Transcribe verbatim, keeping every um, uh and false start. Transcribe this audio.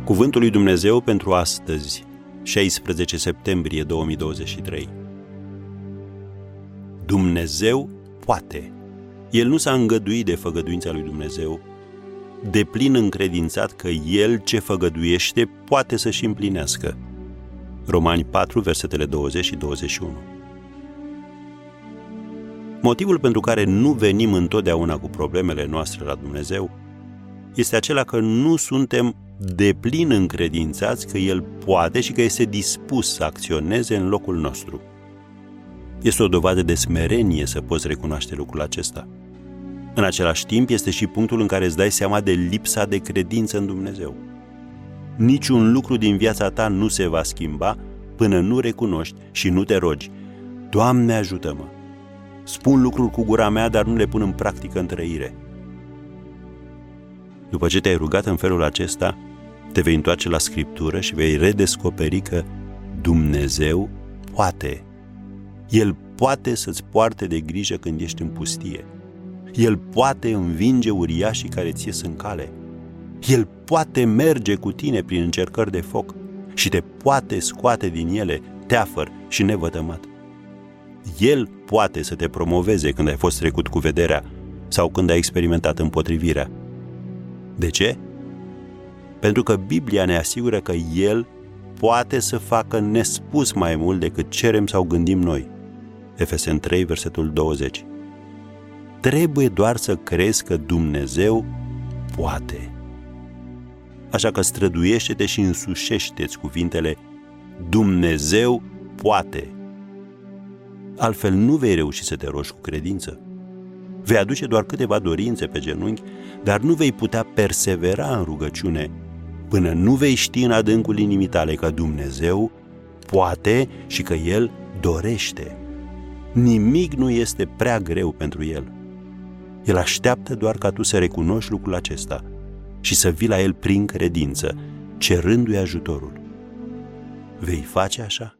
Cuvântul lui Dumnezeu pentru astăzi, șaisprezece septembrie două mii douăzeci și trei. Dumnezeu poate. El nu s-a îngăduit de făgăduința lui Dumnezeu, deplin încredințat că El ce făgăduiește poate să-și împlinească. Romani patru, versetele douăzeci și douăzeci și unu. Motivul pentru care nu venim întotdeauna cu problemele noastre la Dumnezeu este acela că nu suntem deplin încredințați că El poate și că este dispus să acționeze în locul nostru. Este o dovadă de smerenie să poți recunoaște lucrul acesta. În același timp, este și punctul în care îți dai seama de lipsa de credință în Dumnezeu. Niciun lucru din viața ta nu se va schimba până nu recunoști și nu te rogi: Doamne, ajută-mă! Spun lucruri cu gura mea, dar nu le pun în practică în trăire. După ce te-ai rugat în felul acesta, te vei întoarce la Scriptură și vei redescoperi că Dumnezeu poate. El poate să-ți poarte de grijă când ești în pustie. El poate învinge uriașii care ți ies în cale. El poate merge cu tine prin încercări de foc și te poate scoate din ele teafăr și nevătămat. El poate să te promoveze când ai fost trecut cu vederea sau când ai experimentat împotrivirea. De ce? Pentru că Biblia ne asigură că El poate să facă nespus mai mult decât cerem sau gândim noi. Efeseni trei, versetul douăzeci. Trebuie doar să crezi că Dumnezeu poate. Așa că străduiește-te și însușește-ți cuvintele: Dumnezeu poate. Altfel nu vei reuși să te rogi cu credință. Vei aduce doar câteva dorințe pe genunchi, dar nu vei putea persevera în rugăciune până nu vei ști în adâncul inimii tale că Dumnezeu poate și că El dorește. Nimic nu este prea greu pentru El. El așteaptă doar ca tu să recunoști lucrul acesta și să vii la El prin credință, cerându-i ajutorul. Vei face așa?